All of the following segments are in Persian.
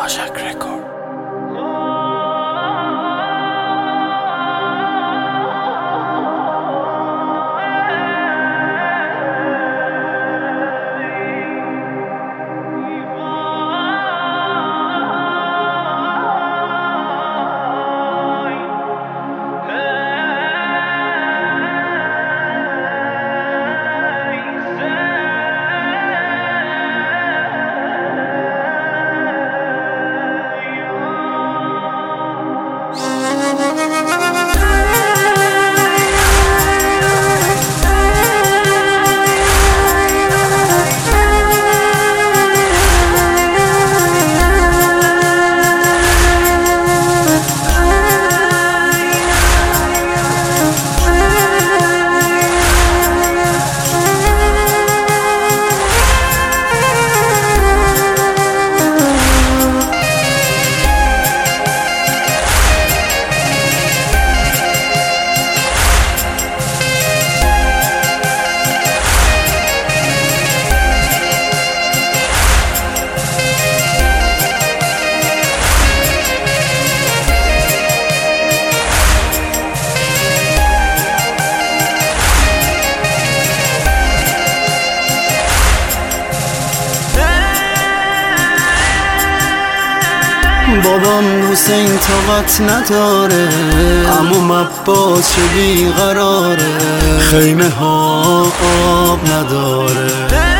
بابام حسین طاقت نداره، عموم عباس چه بیقراره، خیمه ها آب نداره،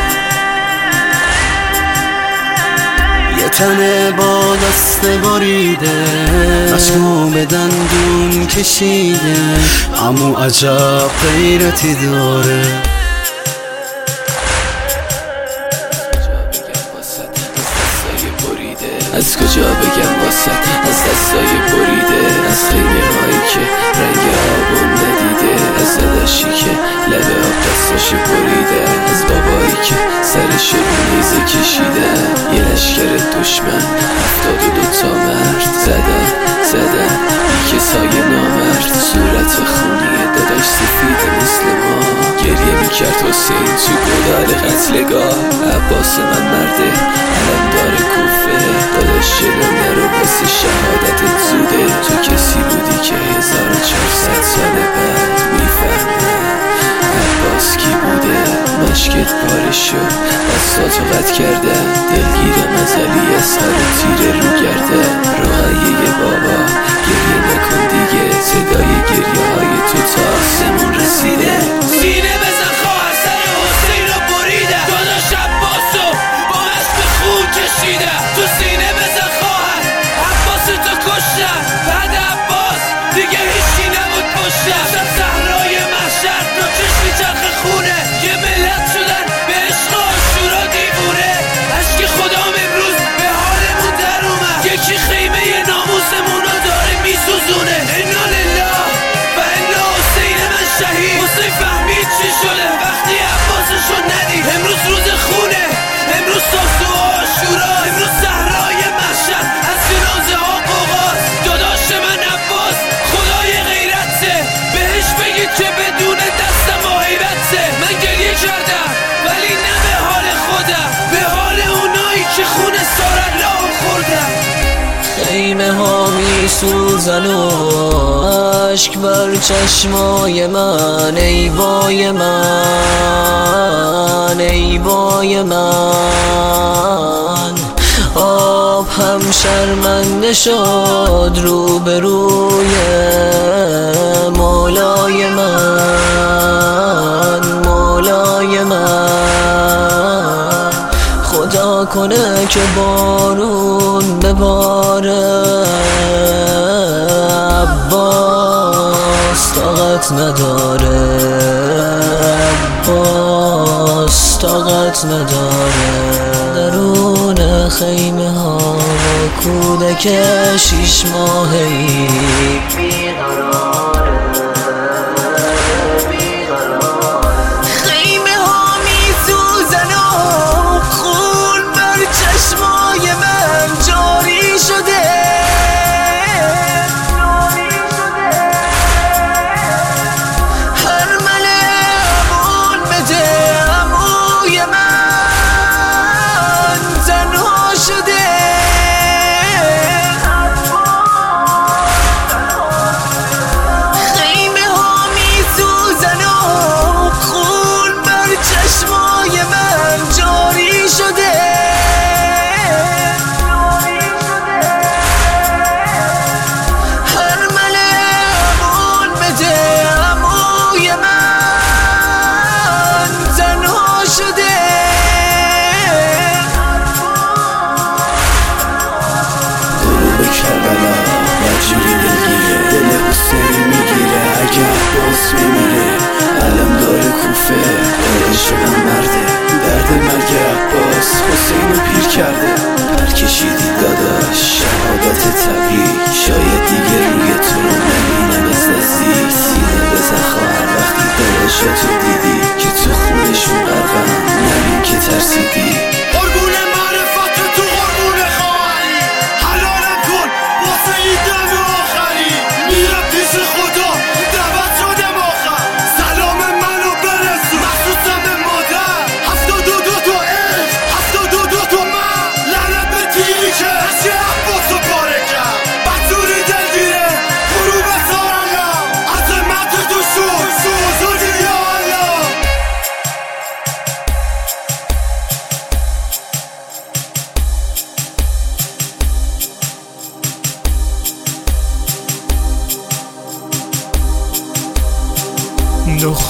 یه تنه با دست بریده، اشکو به دندون کشیده، عمو عجب غیرتی داره. از کجا بگم واسط از دستای بریده، از خیمه هایی که رنگ آبون ندیده، از داداشی که لبه آب دستاشو بریده، از بابایی که سرش رو نیزه کشیده، یه لشکر دشمن 72 تا مرد زدن یه کسای نامرد، صورت خونی داداش سفید مسلما، گریه میکرد حسین تو گودال قتلگاه، عباس من مرده علمدار کوفه، داداش جلو نرو واسه شهادتت زوده، تو کسی بودی که 1400 سال بعد میفهمه عباس کی بوده، مشکت پاره شد دستاتو قطع کردن، دلگیرم از علی اصغر و تیره رو گردن، رقیه بابا گریه نکن دیگه، صدای گریه های تو تا آسمون رسیده، سینه بزن خواهر سر حسین رو بریده، داداش عباسو با عشق خون کشیده، تو سینه بزن خواهر عباس تو کشتن، بعد عباس دیگه هیچی نبود پشتن، شب صحرای محشر تا چشم چرخ خونه، یه ملت شدن به عشق و عاشورا دیوونه، عشق خدام امروز به حالمون در اومد، یکی خیمه ناموسمون رو داره میسوزونه، انا لله و انا حسین من شهید، حسین فهمید چی شده وقتی عباسشو ندید، امروز روز خونه، امروز تاسو و عاشورا، امروز صحرای محشر از جنازه ها قوقاست، داداش من عباس خدای غیرته، بهش بگید که بدون دستم و حیرته، من گریه کردم ولی نه به حال خودم، به حال اونایی که خون سارالله خوردم. خیمه ها می سوزن و عشق بر چشمای من، ای وای من، ای وای من، آب هم شرمنده شد روبروی مولای من، مولای من، خدا کنه که بارون بباره، عباس طاقت نداره، عباس طاقت نداره، درون خیمه ها کودک 6 ماهه‌ای بیقراره، خیمه ها می سوزن و خون بر چشمای من جاری شده، هر مله امون بده عموی من تنها شده،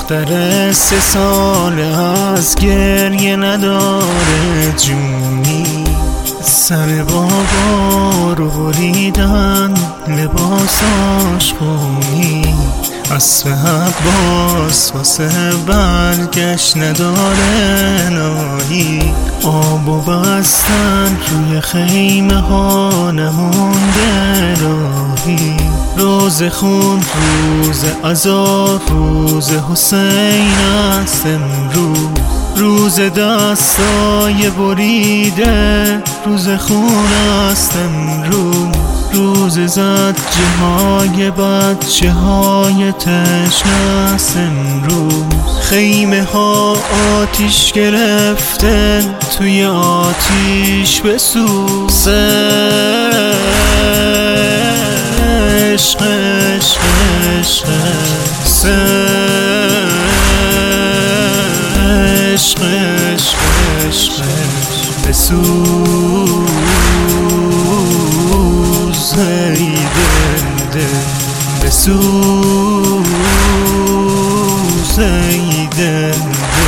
دختر 3 ساله از گریه نداره جونی، سر بابا رو بریدن لباساش خونی، اسب عباس واسه برگشت نداره نایی، آبو بستن روی خیمه ها نمونده راهی، روز خون روز عزا روز حسین است امروز، روز دستای بریده روز خون است امروز، روز زجه های بچه های تشنه است امروز، خیمه ها آتیش گرفته توی آتیش بسوز، عشق عشق عشق عشق عشق عشق بسوز ای دل بسوز ای دل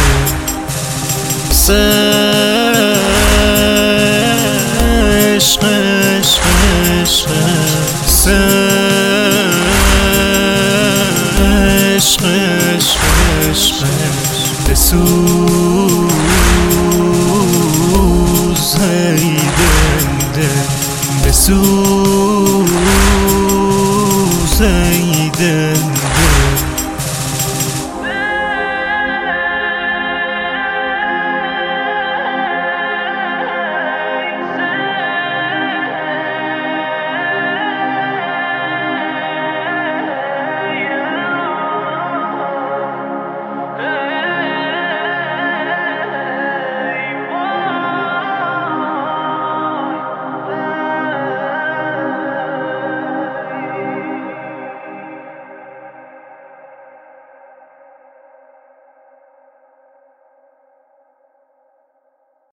عشق عشق عشق عشق عشق عشق بسوز